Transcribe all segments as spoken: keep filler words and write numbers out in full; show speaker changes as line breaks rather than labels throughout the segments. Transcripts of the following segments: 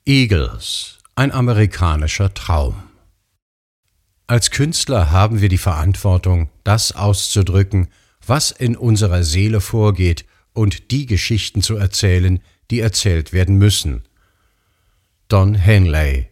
Eagles, ein amerikanischer Traum. Als Künstler haben wir die Verantwortung, das auszudrücken, was in unserer Seele vorgeht und die Geschichten zu erzählen, die erzählt werden müssen. Don Henley.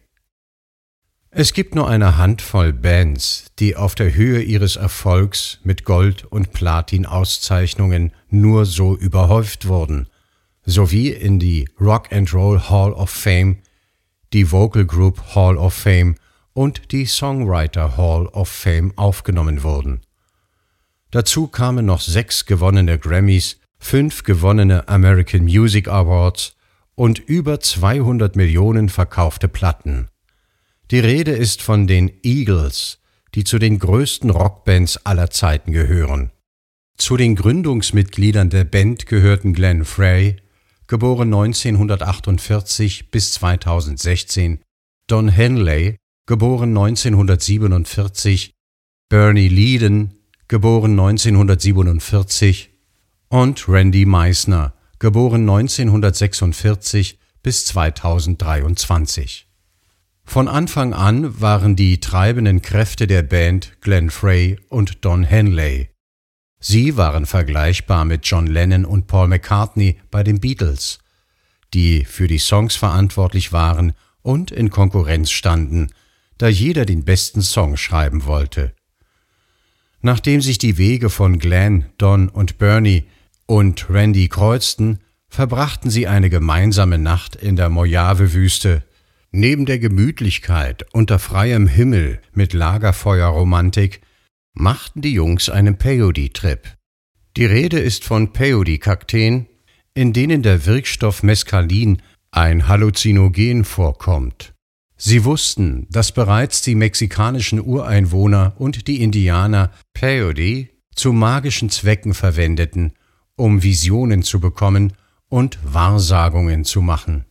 Es gibt nur eine Handvoll Bands, die auf der Höhe ihres Erfolgs mit Gold- und Platin-Auszeichnungen nur so überhäuft wurden, sowie in die Rock and Roll Hall of Fame, die Vocal Group Hall of Fame und die Songwriter Hall of Fame aufgenommen wurden. Dazu kamen noch sechs gewonnene Grammys, fünf gewonnene American Music Awards und über zweihundert Millionen verkaufte Platten. Die Rede ist von den Eagles, die zu den größten Rockbands aller Zeiten gehören. Zu den Gründungsmitgliedern der Band gehörten Glenn Frey, geboren neunzehnhundertachtundvierzig bis zweitausendsechzehn, Don Henley, geboren neunzehnhundertsiebenundvierzig, Bernie Leadon, geboren neunzehnhundertsiebenundvierzig und Randy Meisner, geboren neunzehnhundertsechsundvierzig bis zweitausenddreiundzwanzig. Von Anfang an waren die treibenden Kräfte der Band Glenn Frey und Don Henley. Sie waren vergleichbar mit John Lennon und Paul McCartney bei den Beatles, die für die Songs verantwortlich waren und in Konkurrenz standen, da jeder den besten Song schreiben wollte. Nachdem sich die Wege von Glenn, Don und Bernie und Randy kreuzten, verbrachten sie eine gemeinsame Nacht in der Mojave-Wüste. Neben der Gemütlichkeit unter freiem Himmel mit Lagerfeuerromantik machten die Jungs einen Peyote-Trip. Die Rede ist von Peyote-Kakteen, in denen der Wirkstoff Mescalin, ein Halluzinogen, vorkommt. Sie wussten, dass bereits die mexikanischen Ureinwohner und die Indianer Peyote zu magischen Zwecken verwendeten, um Visionen zu bekommen und Wahrsagungen zu machen.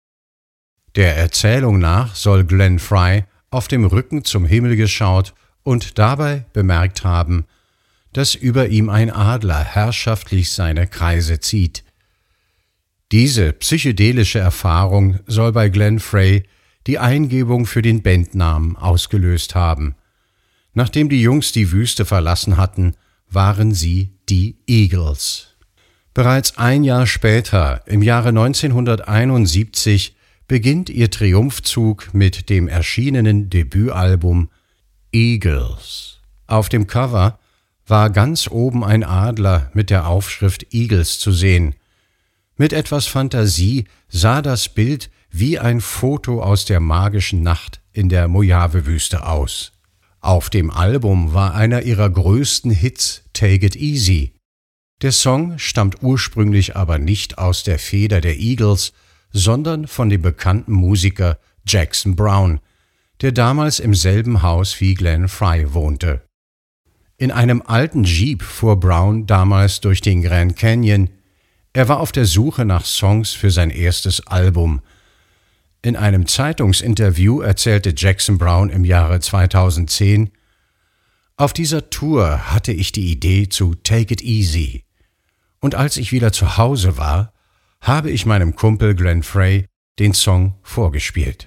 Der Erzählung nach soll Glenn Frey auf dem Rücken zum Himmel geschaut und dabei bemerkt haben, dass über ihm ein Adler herrschaftlich seine Kreise zieht. Diese psychedelische Erfahrung soll bei Glenn Frey die Eingebung für den Bandnamen ausgelöst haben. Nachdem die Jungs die Wüste verlassen hatten, waren sie die Eagles. Bereits ein Jahr später, im Jahre neunzehnhunderteinundsiebzig, beginnt ihr Triumphzug mit dem erschienenen Debütalbum Eagles. Auf dem Cover war ganz oben ein Adler mit der Aufschrift Eagles zu sehen. Mit etwas Fantasie sah das Bild wie ein Foto aus der magischen Nacht in der Mojave-Wüste aus. Auf dem Album war einer ihrer größten Hits Take It Easy. Der Song stammt ursprünglich aber nicht aus der Feder der Eagles, sondern von dem bekannten Musiker Jackson Browne, der damals im selben Haus wie Glenn Frey wohnte. In einem alten Jeep fuhr Browne damals durch den Grand Canyon. Er war auf der Suche nach Songs für sein erstes Album. In einem Zeitungsinterview erzählte Jackson Browne im Jahre zweitausendzehn: Auf dieser Tour hatte ich die Idee zu Take It Easy. Und als ich wieder zu Hause war, habe ich meinem Kumpel Glenn Frey den Song vorgespielt.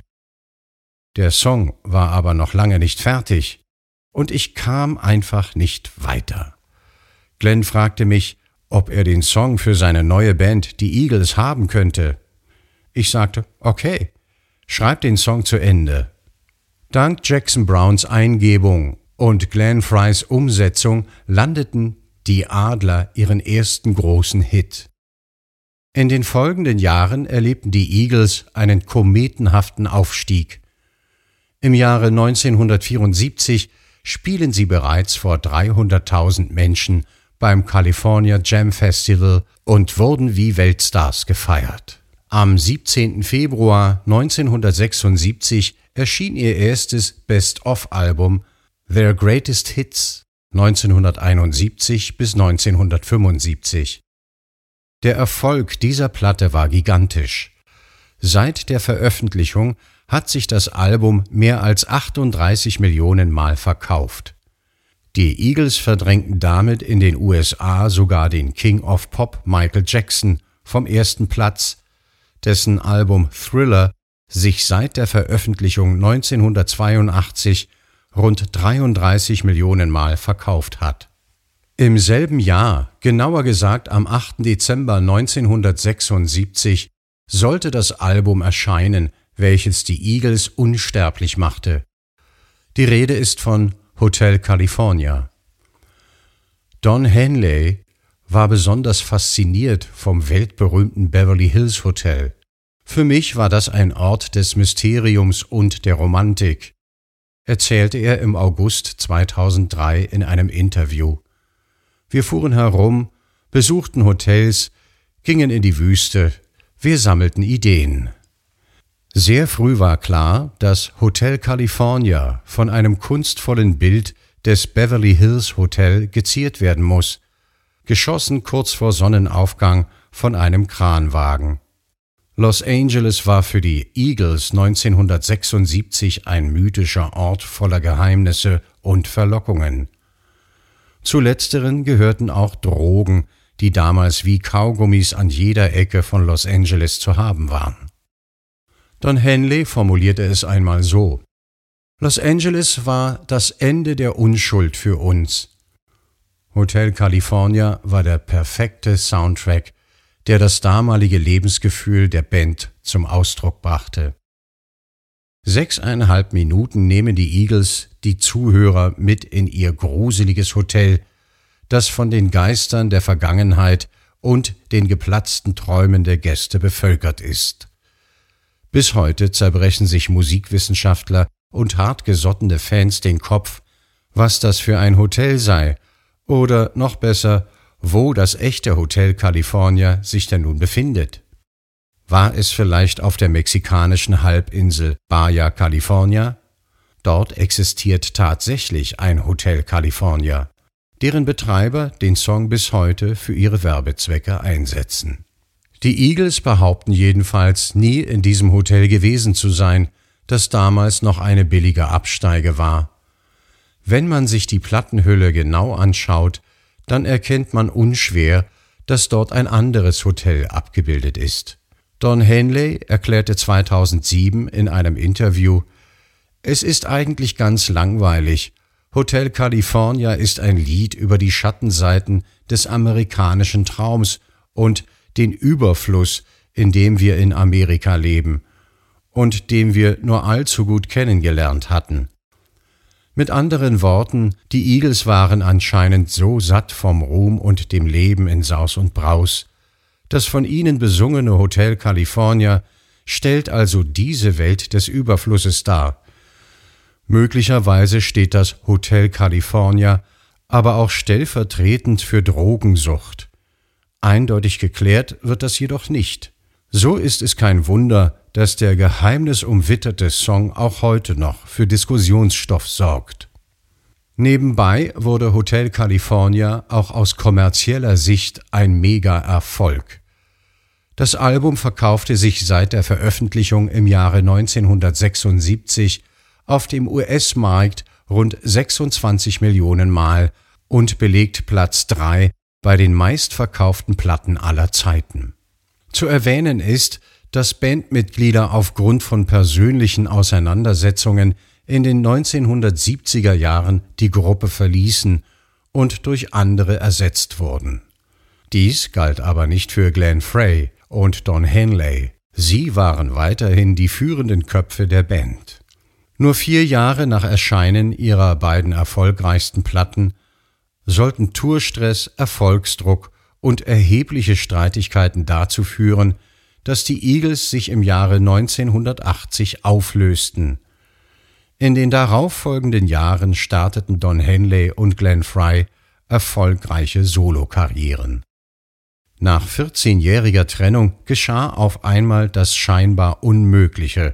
Der Song war aber noch lange nicht fertig und ich kam einfach nicht weiter. Glenn fragte mich, ob er den Song für seine neue Band, die Eagles, haben könnte. Ich sagte, okay, schreib den Song zu Ende. Dank Jackson Brownes Eingebung und Glenn Freys Umsetzung landeten die Adler ihren ersten großen Hit. In den folgenden Jahren erlebten die Eagles einen kometenhaften Aufstieg. Im Jahre neunzehnhundertvierundsiebzig spielen sie bereits vor dreihunderttausend Menschen beim California Jam Festival und wurden wie Weltstars gefeiert. Am siebzehnten Februar neunzehnhundertsechsundsiebzig erschien ihr erstes Best-of-Album Their Greatest Hits neunzehnhunderteinundsiebzig bis neunzehnhundertfünfundsiebzig. Der Erfolg dieser Platte war gigantisch. Seit der Veröffentlichung hat sich das Album mehr als achtunddreißig Millionen Mal verkauft. Die Eagles verdrängten damit in den U S A sogar den King of Pop Michael Jackson vom ersten Platz, dessen Album Thriller sich seit der Veröffentlichung neunzehnhundertzweiundachtzig rund dreiunddreißig Millionen Mal verkauft hat. Im selben Jahr, genauer gesagt am achten Dezember neunzehnhundertsechsundsiebzig, sollte das Album erscheinen, welches die Eagles unsterblich machte. Die Rede ist von Hotel California. Don Henley war besonders fasziniert vom weltberühmten Beverly Hills Hotel. Für mich war das ein Ort des Mysteriums und der Romantik, erzählte er im August zweitausenddrei in einem Interview. Wir fuhren herum, besuchten Hotels, gingen in die Wüste, wir sammelten Ideen. Sehr früh war klar, dass Hotel California von einem kunstvollen Bild des Beverly Hills Hotel geziert werden muss, geschossen kurz vor Sonnenaufgang von einem Kranwagen. Los Angeles war für die Eagles neunzehnhundertsechsundsiebzig ein mythischer Ort voller Geheimnisse und Verlockungen. Zu letzteren gehörten auch Drogen, die damals wie Kaugummis an jeder Ecke von Los Angeles zu haben waren. Don Henley formulierte es einmal so: Los Angeles war das Ende der Unschuld für uns. Hotel California war der perfekte Soundtrack, der das damalige Lebensgefühl der Band zum Ausdruck brachte. Sechseinhalb Minuten nehmen die Eagles die Zuhörer mit in ihr gruseliges Hotel, das von den Geistern der Vergangenheit und den geplatzten Träumen der Gäste bevölkert ist. Bis heute zerbrechen sich Musikwissenschaftler und hartgesottene Fans den Kopf, was das für ein Hotel sei, oder noch besser, wo das echte Hotel California sich denn nun befindet. War es vielleicht auf der mexikanischen Halbinsel Baja California? Dort existiert tatsächlich ein Hotel California, deren Betreiber den Song bis heute für ihre Werbezwecke einsetzen. Die Eagles behaupten jedenfalls, nie in diesem Hotel gewesen zu sein, das damals noch eine billige Absteige war. Wenn man sich die Plattenhülle genau anschaut, dann erkennt man unschwer, dass dort ein anderes Hotel abgebildet ist. Don Henley erklärte zweitausendsieben in einem Interview: Es ist eigentlich ganz langweilig. Hotel California ist ein Lied über die Schattenseiten des amerikanischen Traums und den Überfluss, in dem wir in Amerika leben und den wir nur allzu gut kennengelernt hatten. Mit anderen Worten, die Eagles waren anscheinend so satt vom Ruhm und dem Leben in Saus und Braus. Das von ihnen besungene Hotel California stellt also diese Welt des Überflusses dar. Möglicherweise steht das Hotel California aber auch stellvertretend für Drogensucht. Eindeutig geklärt wird das jedoch nicht. So ist es kein Wunder, dass der geheimnisumwitterte Song auch heute noch für Diskussionsstoff sorgt. Nebenbei wurde Hotel California auch aus kommerzieller Sicht ein Mega-Erfolg. Das Album verkaufte sich seit der Veröffentlichung im Jahre neunzehnhundertsechsundsiebzig auf dem U S-Markt rund sechsundzwanzig Millionen Mal und belegt Platz drei bei den meistverkauften Platten aller Zeiten. Zu erwähnen ist, dass Bandmitglieder aufgrund von persönlichen Auseinandersetzungen in den neunzehnhundertsiebziger Jahren die Gruppe verließen und durch andere ersetzt wurden. Dies galt aber nicht für Glenn Frey und Don Henley. Sie waren weiterhin die führenden Köpfe der Band. Nur vier Jahre nach Erscheinen ihrer beiden erfolgreichsten Platten sollten Tourstress, Erfolgsdruck und erhebliche Streitigkeiten dazu führen, dass die Eagles sich im Jahre neunzehnhundertachtzig auflösten. In den darauffolgenden Jahren starteten Don Henley und Glenn Frey erfolgreiche Solokarrieren. Nach vierzehnjähriger Trennung geschah auf einmal das scheinbar Unmögliche.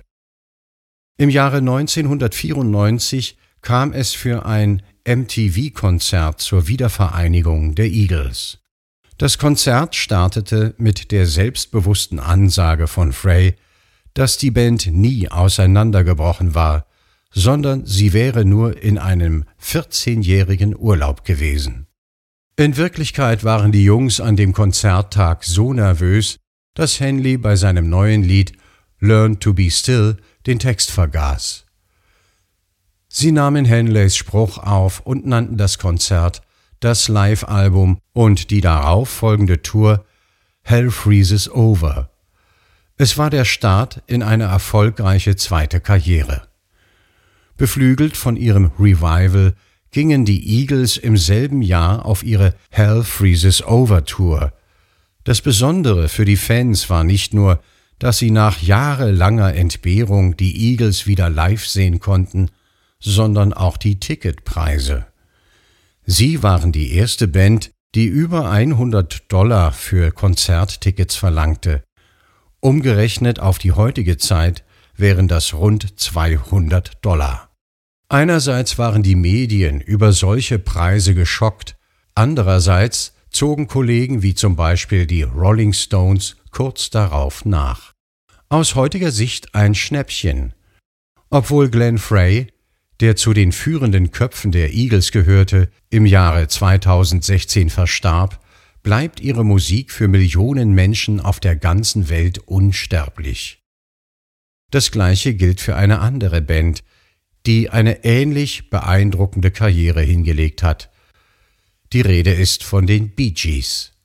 Im Jahre neunzehnhundertvierundneunzig kam es für ein M T V-Konzert zur Wiedervereinigung der Eagles. Das Konzert startete mit der selbstbewussten Ansage von Frey, dass die Band nie auseinandergebrochen war, sondern sie wäre nur in einem vierzehnjährigen Urlaub gewesen. In Wirklichkeit waren die Jungs an dem Konzerttag so nervös, dass Henley bei seinem neuen Lied Learn to be Still den Text vergaß. Sie nahmen Henleys Spruch auf und nannten das Konzert, das Live-Album und die darauf folgende Tour Hell Freezes Over. Es war der Start in eine erfolgreiche zweite Karriere. Beflügelt von ihrem Revival gingen die Eagles im selben Jahr auf ihre Hell Freezes Over Tour. Das Besondere für die Fans war nicht nur, dass sie nach jahrelanger Entbehrung die Eagles wieder live sehen konnten, sondern auch die Ticketpreise. Sie waren die erste Band, die über hundert Dollar für Konzerttickets verlangte. Umgerechnet auf die heutige Zeit wären das rund zweihundert Dollar. Einerseits waren die Medien über solche Preise geschockt, andererseits zogen Kollegen wie zum Beispiel die Rolling Stones kurz darauf nach. Aus heutiger Sicht ein Schnäppchen. Obwohl Glenn Frey, der zu den führenden Köpfen der Eagles gehörte, im Jahre zweitausendsechzehn verstarb, bleibt ihre Musik für Millionen Menschen auf der ganzen Welt unsterblich. Das Gleiche gilt für eine andere Band, die eine ähnlich beeindruckende Karriere hingelegt hat. Die Rede ist von den Bee Gees.